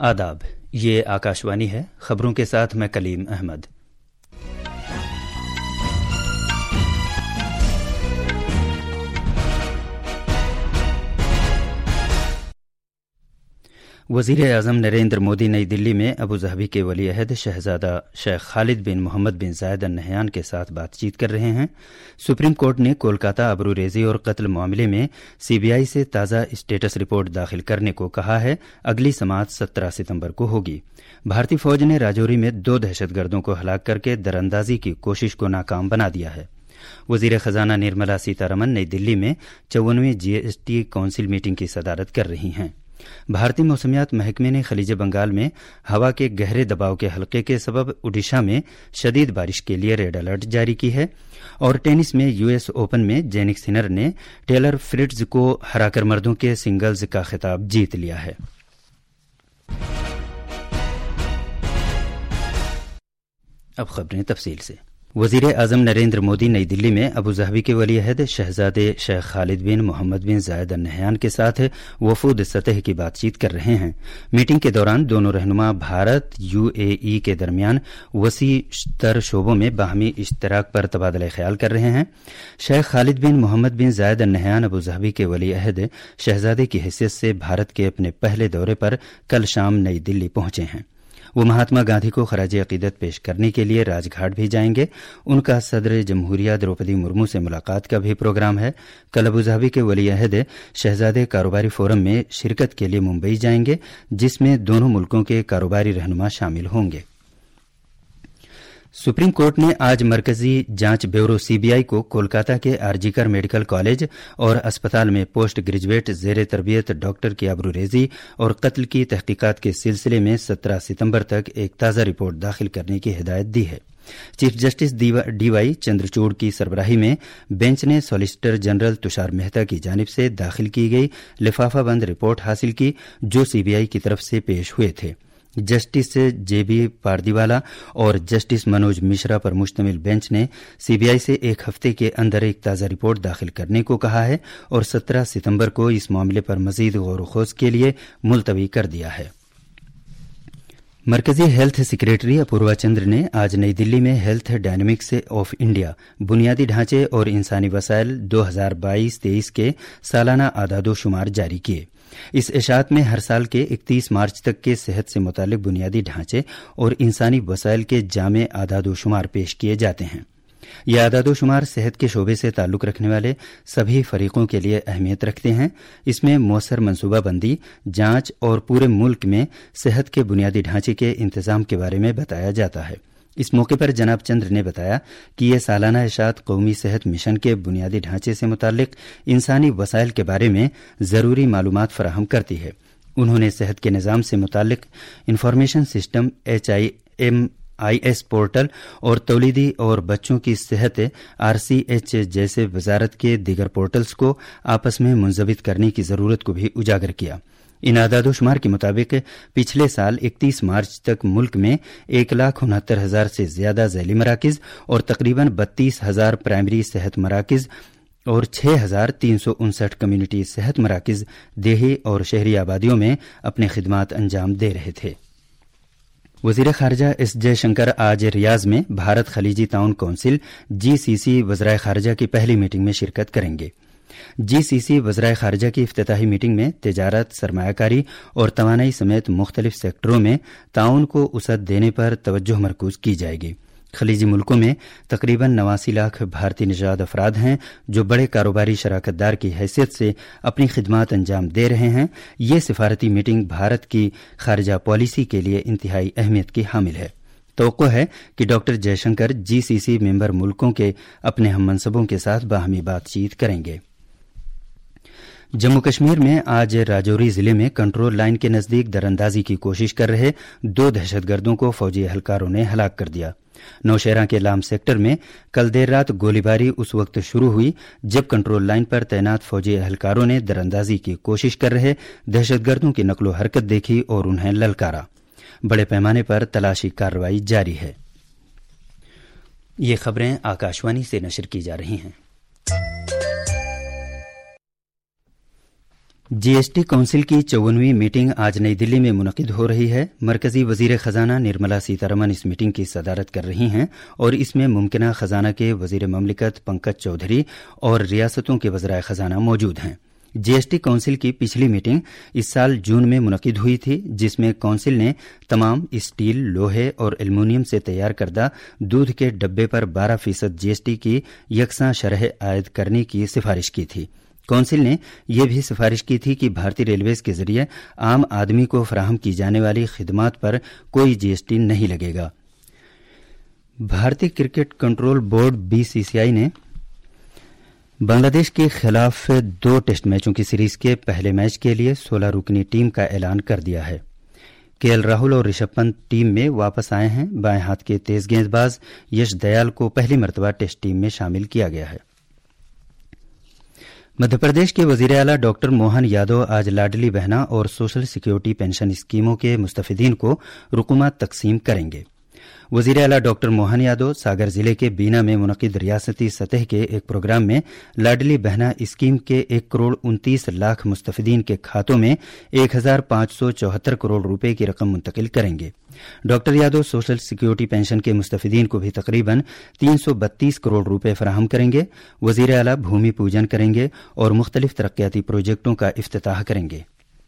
आदाब, ये आकाशवाणी है। खबरों के साथ मैं कलीम अहमद। वज़ीर-ए-आज़म नरेंद्र मोदी नई दिल्ली में अबू धाबी के वली अहद शहजादा शेख खालिद बिन मोहम्मद बिन जायद अल नहयान के साथ बातचीत कर रहे हैं। सुप्रीम कोर्ट ने कोलकाता अबरूरेजी और कत्ल मामले में सीबीआई से ताज़ा स्टेटस रिपोर्ट दाखिल करने को कहा है। अगली समाअत 17 सितंबर को होगी। भारतीय फौज ने राजौरी में 2 दहशतगर्दों को हलाक करके दरअंदाजी की कोशिश को नाकाम बना दिया है। वज़ीर खजाना निर्मला सीतारमन नई दिल्ली में 54वीं जीएसटी काउंसिल मीटिंग की सदारत कर रही हैं। भारतीय मौसमियात महकमे ने खलीज बंगाल में हवा के गहरे दबाव के हल्के के सबब ओडिशा में शदीद बारिश के लिए रेड अलर्ट जारी की है। और टेनिस में यूएस ओपन में जेनिक सिनर ने टेलर फ्रिट्ज को हराकर मर्दों के सिंगल्स का खिताब जीत लिया है। अब खबरें तफसील से। वज़ीर-ए-आज़म नरेंद्र मोदी नई दिल्ली में अबू धाबी के वली अहद शहजादे शेख खालिद बिन मोहम्मद बिन जायद अल नहयान के साथ वफूद सतह की बातचीत कर रहे हैं। मीटिंग के दौरान दोनों रहनुमा भारत यूएई के दरमियान वसी तर शोबों में बाहमी इश्तराक पर तबादला ख्याल कर रहे हैं। शेख खालिद बिन मोहम्मद बिन जायद अल नहयान अबू धाबी के वली अहद शहजादे की हैसियत से भारत के अपने पहले दौरे पर कल शाम नई दिल्ली पहुंचे हैं। वो महात्मा गांधी को खराज अकीदत पेश करने के लिए राजघाट भी जाएंगे। उनका सदर जमहूरिया द्रौपदी मुर्मू से मुलाकात का भी प्रोग्राम है। कल अबू धाबी के वली अहद शहजादे कारोबारी फोरम में शिरकत के लिए मुंबई जाएंगे, जिसमें दोनों मुल्कों के कारोबारी रहनुमा शामिल होंगे। सुप्रीम कोर्ट ने आज मरकजी जांच ब्यूरो सीबीआई को कोलकाता के आरजीकर मेडिकल कॉलेज और अस्पताल में पोस्ट ग्रेजुएट जेर तरबियत डॉक्टर की आबरूरेजी और कत्ल की तहकीकात के सिलसिले में 17 सितंबर तक एक ताज़ा रिपोर्ट दाखिल करने की हिदायत दी है। चीफ जस्टिस डीवाई चंद्रचूड़ की सरबराही में बेंच ने सॉलिसिटर जनरल तुषार मेहता की जानिब से दाखिल की गई लिफाफा बंद रिपोर्ट हासिल की, जो सीबीआई की तरफ से पेश हुए थे। जस्टिस जेबी पारदीवाला और जस्टिस मनोज मिश्रा पर मुश्तमिल बेंच ने सीबीआई से एक हफ्ते के अंदर एक ताज़ा रिपोर्ट दाखिल करने को कहा है और 17 सितंबर को इस मामले पर मजीद गौर खोज के लिए मुलतवी कर दिया है। मरकजी हेल्थ सेक्रेटरी अपूर्वा चंद्र ने आज नई दिल्ली में हेल्थ डायनेमिक्स ऑफ इंडिया बुनियादी ढांचे और इंसानी वसाइल 2022-23 के सालाना आदादोशुमार जारी किए। इस इशात में हर साल के 31 मार्च तक के सेहत से मुतालिक बुनियादी ढांचे और इंसानी वसाइल के जामे आदादोशुमार पेश किए जाते हैं। यह आदादोशुमार सेहत के शोबे से ताल्लुक रखने वाले सभी फरीकों के लिए अहमियत रखते हैं। इसमें मौसर मनसूबाबंदी, जांच और पूरे मुल्क में सेहत के बुनियादी ढांचे के इंतजाम के बारे में बताया जाता है। इस मौके पर जनाब चंद्र ने बताया कि यह सालाना इशात कौमी सेहत मिशन के बुनियादी ढांचे से मुतालिक इंसानी वसाइल के बारे में जरूरी मालूमात फराहम करती है। उन्होंने सेहत के निज़ाम से मुतालिक इंफॉर्मेशन सिस्टम HIMIS पोर्टल और तौलीदी और बच्चों की सेहत RCH जैसे वजारत के दीगर पोर्टल्स को आपस में मुंजबित करने की जरूरत को भी उजागर किया। इन आदादोशुमार के मुताबिक पिछले साल 31 मार्च तक मुल्क में 1,69,000 से ज्यादा झैली मराकिज और तकरीबन 32,000 प्राइमरी सेहत मराकिज और 6,359 कम्युनिटी सेहत मराकिज देही और शहरी आबादियों में अपने खिदमात अंजाम दे रहे थे। वज़ीर खारजा एस जयशंकर आज रियाज में भारत खलीजी ताउन काउंसिल GCC वज़राए खारजा की पहली मीटिंग में शिरकत करेंगे। GCC वज़राए खारजा की इफ्तिताही मीटिंग में तिजारत, सरमायाकारी और तवानाई समेत मुख्तलिफ सेक्टरों में ताउन को वसअत देने पर तवज्जो मरकूज की जाएगी। खलीजी मुल्कों में तकरीबन 89 लाख भारतीय निजात अफराद हैं जो बड़े कारोबारी शराकतदार की हैसियत से अपनी खिदमात अंजाम दे रहे हैं। ये सिफारती मीटिंग भारत की खारजा पॉलिसी के लिए इंतहाई अहमियत की हामिल है। तवक्को है कि डॉक्टर जयशंकर GCC मेंबर मुल्कों के अपने हम मनसबों के साथ बाहमी बातचीत करेंगे। जम्मू कश्मीर में आज राजौरी जिले में कंट्रोल लाइन के नजदीक दरअंदाजी की कोशिश कर रहे 2 दहशतगर्दों को फौजी एहलकारों ने हलाक कर दिया। नौशहरा के लाम सेक्टर में कल देर रात गोलीबारी उस वक्त शुरू हुई जब कंट्रोल लाइन पर तैनात फौजी एहलकारों ने दरअंदाजी की कोशिश कर रहे दहशतगर्दों की नकलो हरकत देखी और उन्हें ललकारा। बड़े पैमाने पर तलाशी कार्रवाई जारी है। ये खबरें आकाशवाणी से नशर की जा रही हैं। जीएसटी काउंसिल की 54वीं मीटिंग आज नई दिल्ली में मुनक़िद हो रही है। मरकजी वजीर खजाना निर्मला सीतारमण इस मीटिंग की सदारत कर रही हैं और इसमें मुमकिना खजाना के वजीर ममलिकत पंकज चौधरी और रियासतों के वज़राए खजाना मौजूद हैं। जीएसटी काउंसिल की पिछली मीटिंग इस साल जून में मुनक़िद हुई थी, जिसमें काउंसिल ने तमाम स्टील, लोहे और एल्युमिनियम से तैयार करदा दूध के डब्बे पर 12% जीएसटी की यकसां शरह आयद करने की सिफारिश की थी। काउंसिल ने यह भी सिफारिश की थी कि भारतीय रेलवेज के जरिए आम आदमी को फराहम की जाने वाली खिदमात पर कोई जीएसटी नहीं लगेगा। भारतीय क्रिकेट कंट्रोल बोर्ड बीसीसीआई ने बांग्लादेश के खिलाफ 2 टेस्ट मैचों की सीरीज के पहले मैच के लिए 16 रुकनी टीम का ऐलान कर दिया है। केएल राहुल और ऋषभ पंत टीम में वापस आए हैं। बाएं हाथ के तेज गेंदबाज यश दयाल को पहली मरतबा टेस्ट टीम में शामिल किया गया है। मध्यप्रदेश के वजीर आला डॉक्टर मोहन यादव आज लाडली बहना और सोशल सिक्योरिटी पेंशन स्कीमों के मुस्तफिदीन को रुकुमात तकसीम करेंगे। वजीर आला डॉक्टर मोहन यादव सागर जिले के बीना में मुनक़िद रियासती सतह के एक प्रोग्राम में लाडली बहना स्कीम के 1 करोड़ 29 लाख मुस्तफिदीन के खातों में 1574 करोड़ रुपए की रकम मुंतकिल करेंगे। Doctor Yadav social security pension के मुस्तफिदीन को भी तकरीबन 332 करोड़ रुपए फराहम करेंगे। वजीर आला भूमि पूजन करेंगे और मुख्तलिफ तरक्याती प्रोजेक्टों का इफ्तिताह करेंगे।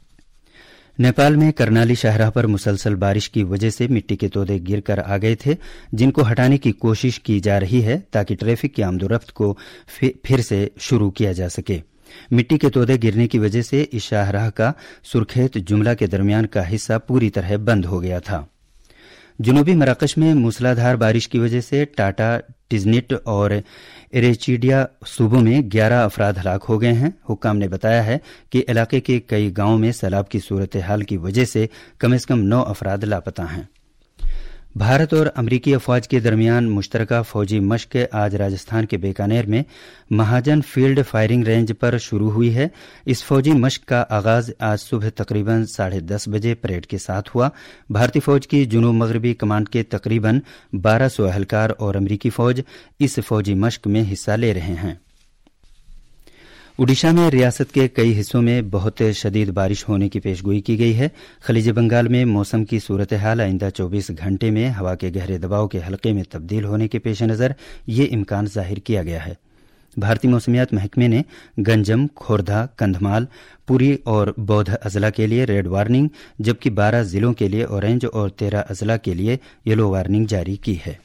नेपाल में करनाली शाहराह पर मुसलसल बारिश की वजह से मिट्टी के तोदे गिर कर आ गए थे, जिनको हटाने की कोशिश की जा रही है ताकि ट्रैफिक की आमदोरफ्त को फिर से शुरू किया जा सके। मिट्टी के तोदे गिरने की वजह से इस शाहराह का सुरखेत जुमला के दरमियान का हिस्सा पूरी तरह बंद हो गया था। जनूबी मराकश में मूसलाधार बारिश की वजह से टाटा, टिजनिट और एरेचिडिया सूबों में 11 अफराद हलाक हो गए हैं। हुक्काम ने बताया है कि इलाके के कई गांवों में सैलाब की सूरत हाल की वजह से कम 9 अफराद लापता हैं। भारत और अमरीकी अफवाज के दरमियान मुश्तरका फौजी मश्क आज राजस्थान के बीकानेर में महाजन फील्ड फायरिंग रेंज पर शुरू हुई है। इस फौजी मश्क का आगाज आज सुबह तकरीबन 10:30 बजे परेड के साथ हुआ। भारतीय फौज की जुनूब मगरबी कमांड के तकरीबन 1200 एहलकार और अमरीकी फौज इस फौजी मश्क में हिस्सा ले रहे हैं। ओडिशा में रियासत के कई हिस्सों में बहुत शदीद बारिश होने की पेशगोई की गई है। खलीज बंगाल में मौसम की सूरत हाल आइंदा 24 घंटे में हवा के गहरे दबाव के हल्के में तब्दील होने के पेश नज़र ये इम्कान जाहिर किया गया है। भारतीय मौसमियात महकमे ने गंजम, खोरधा, कंधमाल, पुरी और बौद्ध अजला के लिए रेड वार्निंग, जबकि 12 जिलों के लिए ऑरेंज और 13 अजला के लिए येलो वार्निंग जारी की है।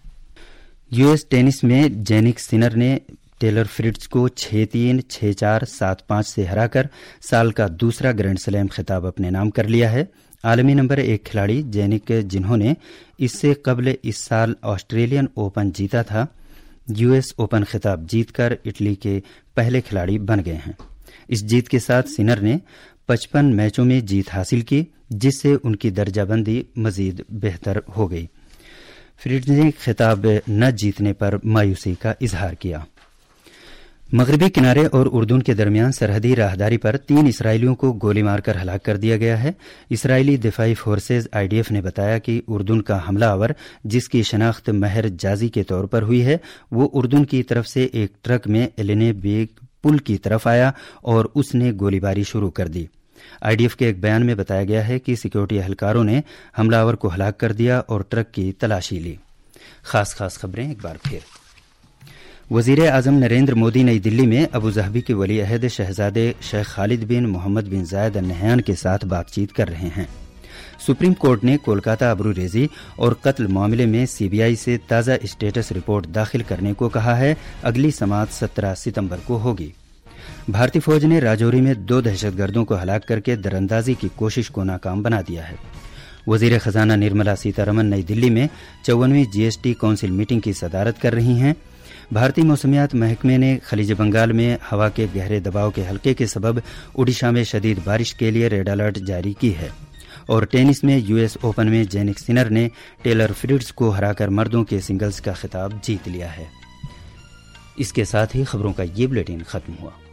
यूएस टेनिस में जेनिक सिनर ने टेलर फ्रिट्ज को 6-3, 6-4, 7-5 से हराकर साल का दूसरा ग्रैंड स्लैम खिताब अपने नाम कर लिया है। आलमी नंबर 1 खिलाड़ी जेनिक, जिन्होंने इससे कबल इस साल ऑस्ट्रेलियन ओपन जीता था, यूएस ओपन खिताब जीतकर इटली के पहले खिलाड़ी बन गए हैं। इस जीत के साथ सिनर ने 55 मैचों में जीत हासिल की, जिससे उनकी दर्जाबंदी मजीद बेहतर हो गई। फ्रिट्ज ने खिताब न जीतने पर मायूसी का इजहार किया। मगरबी किनारे और उर्दून के दरमियान सरहदी राहदारी पर 3 इसराइलियों को गोली मारकर हलाक कर दिया गया है। इसराइली दिफाई फोर्सेज आईडीएफ ने बताया कि उर्दून का हमलावर, जिसकी शनाख्त महर जाजी के तौर पर हुई है, वो उर्दून की तरफ से एक ट्रक में एलेने बेग पुल की तरफ आया और उसने गोलीबारी शुरू कर दी। आईडीएफ के एक बयान में बताया गया है कि सिक्योरिटी एहलकारों ने हमलावर को हलाक कर दिया और ट्रक की तलाशी ली। खास खबरें एक बार फिर। वजीर आजम नरेंद्र मोदी नई दिल्ली में अबू धाबी के वली अहद शहजादे शेख खालिद बिन मोहम्मद बिन जायद अल नहयान के साथ बातचीत कर रहे हैं। सुप्रीम कोर्ट ने कोलकाता अबरूरेजी और कत्ल मामले में सीबीआई से ताज़ा स्टेटस रिपोर्ट दाखिल करने को कहा है। अगली समाअत 17 सितंबर को होगी। भारतीय फौज ने राजौरी में 2 दहशतगर्दों को हलाक करके दरअंदाजी की कोशिश को नाकाम बना दिया है। वजीर खजाना निर्मला सीतारमण नई दिल्ली में 54वीं जीएसटी काउंसिल मीटिंग की सदारत कर रही हैं। भारतीय मौसमियात महकमे ने खलीज बंगाल में हवा के गहरे दबाव के हल्के के सबब ओडिशा में शदीद बारिश के लिए रेड अलर्ट जारी की है। और टेनिस में यूएस ओपन में जेनिक सिनर ने टेलर फ्रिट्ज को हराकर मर्दों के सिंगल्स का खिताब जीत लिया है। इसके साथ ही खबरों का ये बुलेटिन खत्म हुआ।